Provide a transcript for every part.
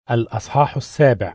الأصحاح 7.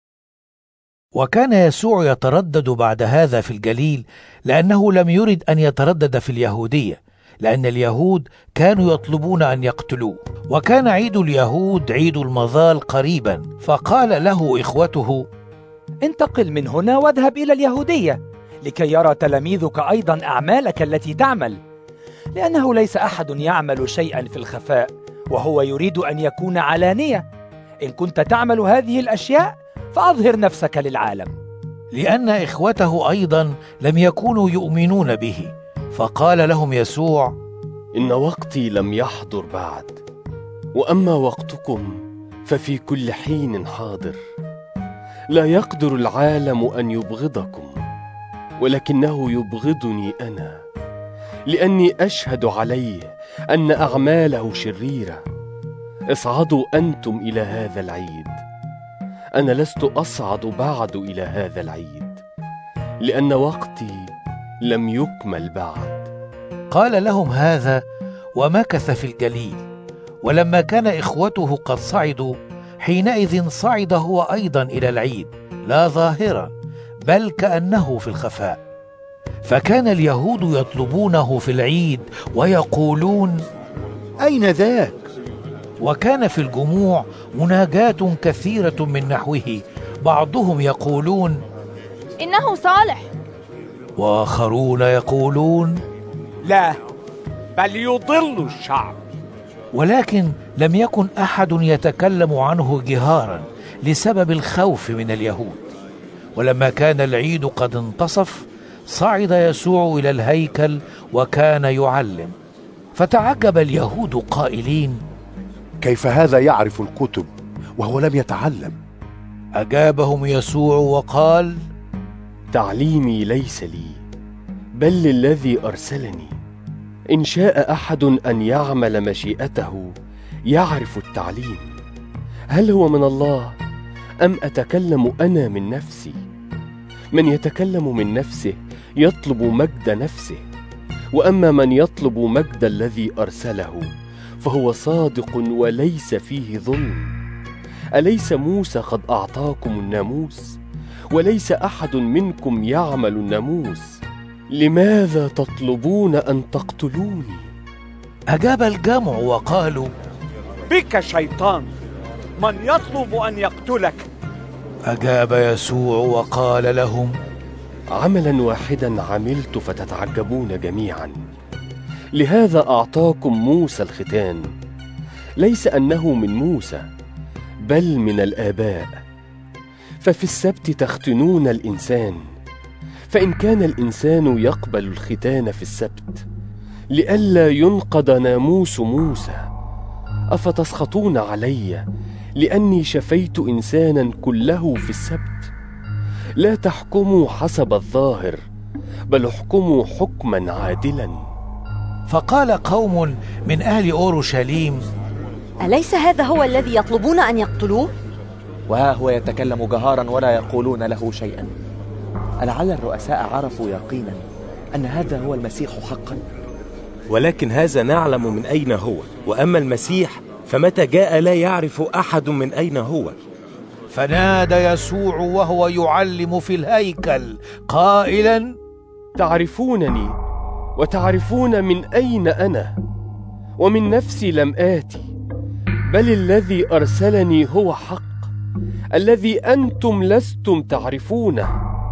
وكان يسوع يتردد بعد هذا في الجليل، لأنه لم يرد أن يتردد في اليهودية، لأن اليهود كانوا يطلبون أن يقتلوه. وكان عيد اليهود عيد المظال قريبا، فقال له إخوته: انتقل من هنا واذهب إلى اليهودية، لكي يرى تلاميذك أيضا أعمالك التي تعمل، لأنه ليس أحد يعمل شيئا في الخفاء وهو يريد أن يكون علانية. إن كنت تعمل هذه الأشياء فأظهر نفسك للعالم. لأن إخوته أيضا لم يكونوا يؤمنون به. فقال لهم يسوع: إن وقتي لم يحضر بعد، وأما وقتكم ففي كل حين حاضر. لا يقدر العالم أن يبغضكم، ولكنه يبغضني أنا، لأني أشهد عليه أن أعماله شريرة. اصعدوا أنتم إلى هذا العيد، أنا لست أصعد بعد إلى هذا العيد، لأن وقتي لم يكمل بعد. قال لهم هذا ومكث في الجليل. ولما كان إخوته قد صعدوا، حينئذ صعد هو أيضا إلى العيد، لا ظاهرا بل كأنه في الخفاء. فكان اليهود يطلبونه في العيد ويقولون: أين ذاك؟ وكان في الجموع مناجاة كثيرة من نحوه، بعضهم يقولون: إنه صالح، وآخرون يقولون: لا، بل يضل الشعب. ولكن لم يكن أحد يتكلم عنه جهارا لسبب الخوف من اليهود. ولما كان العيد قد انتصف، صعد يسوع إلى الهيكل وكان يعلم. فتعجب اليهود قائلين: كيف هذا يعرف الكتب وهو لم يتعلم؟ أجابهم يسوع وقال: تعليمي ليس لي، بل للذي أرسلني. إن شاء أحد أن يعمل مشيئته يعرف التعليم، هل هو من الله أم أتكلم أنا من نفسي؟ من يتكلم من نفسه يطلب مجد نفسه، وأما من يطلب مجد الذي أرسله فهو صادق وليس فيه ظلم. أليس موسى قد أعطاكم الناموس؟ وليس أحد منكم يعمل الناموس. لماذا تطلبون أن تقتلوني؟ أجاب الجمع وقالوا: بك شيطان، من يطلب أن يقتلك؟ أجاب يسوع وقال لهم: عملا واحدا عملت فتتعجبون جميعا. لهذا أعطاكم موسى الختان، ليس أنه من موسى بل من الآباء. ففي السبت تختنون الإنسان، فإن كان الإنسان يقبل الختان في السبت لئلا ينقض ناموس موسى، أفتسخطون علي لأني شفيت إنسانا كله في السبت؟ لا تحكموا حسب الظاهر، بل احكموا حكما عادلا. فقال قوم من أهل أورشليم: أليس هذا هو الذي يطلبون أن يقتلوه؟ وها هو يتكلم جهارا ولا يقولون له شيئا. ألعل الرؤساء عرفوا يقينا أن هذا هو المسيح حقا؟ ولكن هذا نعلم من أين هو، وأما المسيح فمتى جاء لا يعرف أحد من أين هو. فنادى يسوع وهو يعلم في الهيكل قائلا: تعرفونني وتعرفون من أين أنا، ومن نفسي لم آتي، بل الذي أرسلني هو حق، الذي أنتم لستم تعرفونه.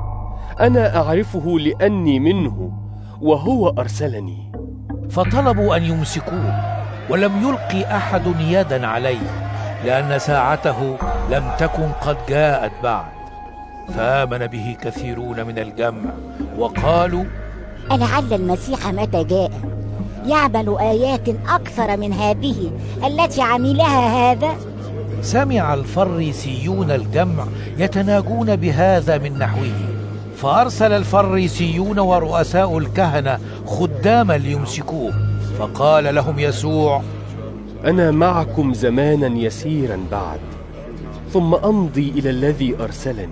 أنا أعرفه لأني منه، وهو أرسلني. فطلبوا أن يمسكوه، ولم يلقي أحد يدا عليه، لأن ساعته لم تكن قد جاءت بعد. فآمن به كثيرون من الجمع وقالوا: ألعل المسيح متى جاء يعمل آيات أكثر من هذه التي عملها هذا؟ سمع الفريسيون الجمع يتناجون بهذا من نحوه، فأرسل الفريسيون ورؤساء الكهنة خداما ليمسكوه. فقال لهم يسوع: أنا معكم زمانا يسيرا بعد، ثم أمضي إلى الذي أرسلني.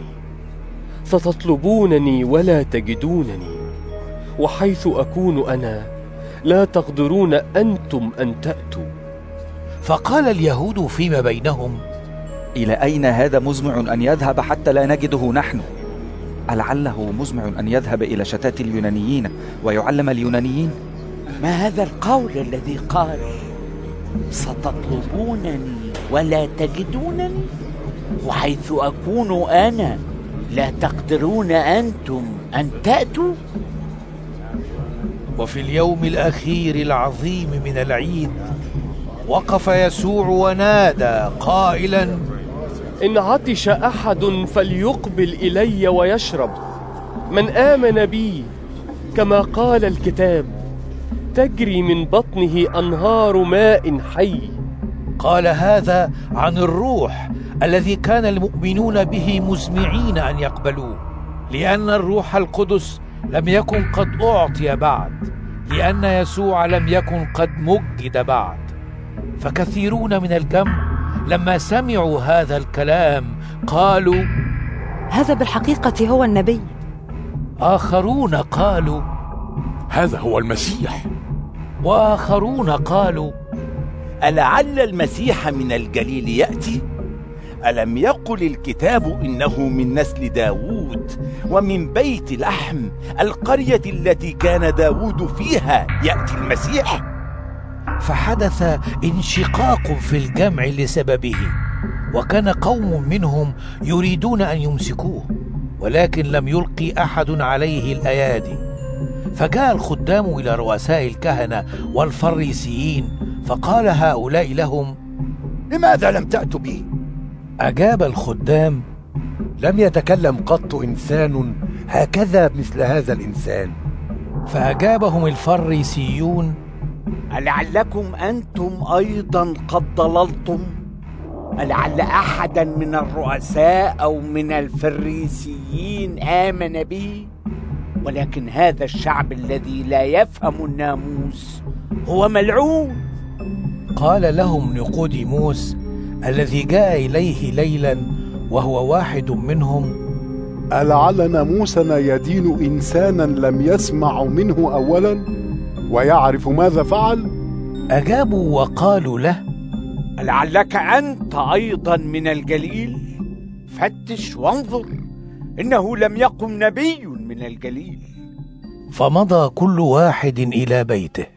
ستطلبونني ولا تجدونني، وحيث أكون أنا لا تقدرون أنتم أن تأتوا. فقال اليهود فيما بينهم: إلى أين هذا مزمع أن يذهب حتى لا نجده نحن؟ ألعله مزمع أن يذهب إلى شتات اليونانيين ويعلم اليونانيين؟ ما هذا القول الذي قال ستطلبونني ولا تجدونني، وحيث أكون أنا لا تقدرون أنتم أن تأتوا؟ وفي اليوم الأخير العظيم من العيد وقف يسوع ونادى قائلا: إن عطش أحد فليقبل إلي ويشرب، من آمن بي كما قال الكتاب تجري من بطنه أنهار ماء حي. قال هذا عن الروح الذي كان المؤمنون به مزمعين أن يقبلوه، لأن الروح القدس لم يكن قد أعطي بعد، لأن يسوع لم يكن قد مجد بعد. فكثيرون من الجمع لما سمعوا هذا الكلام قالوا: هذا بالحقيقة هو النبي. آخرون قالوا: هذا هو المسيح. وآخرون قالوا: ألعل المسيح من الجليل يأتي؟ ألم يقل الكتاب إنه من نسل داود ومن بيت لحم القرية التي كان داود فيها يأتي المسيح؟ فحدث انشقاق في الجمع لسببه، وكان قوم منهم يريدون أن يمسكوه، ولكن لم يلقي أحد عليه الأيادي. فجاء الخدام إلى رؤساء الكهنة والفريسيين فقال هؤلاء لهم: لماذا لم تأتوا به؟ أجاب الخدام: لم يتكلم قط إنسان هكذا مثل هذا الإنسان. فأجابهم الفريسيون: ألعلكم أنتم أيضا قد ضللتم؟ ألعل أحدا من الرؤساء أو من الفريسيين آمن به؟ ولكن هذا الشعب الذي لا يفهم الناموس هو ملعون. قال لهم نيقوديموس الذي جاء إليه ليلا وهو واحد منهم: ألعل ناموسنا يدين إنسانا لم يسمع منه أولا ويعرف ماذا فعل؟ أجابوا وقالوا له: ألعلك أنت أيضا من الجليل؟ فتش وانظر، إنه لم يقم نبي من الجليل. فمضى كل واحد إلى بيته.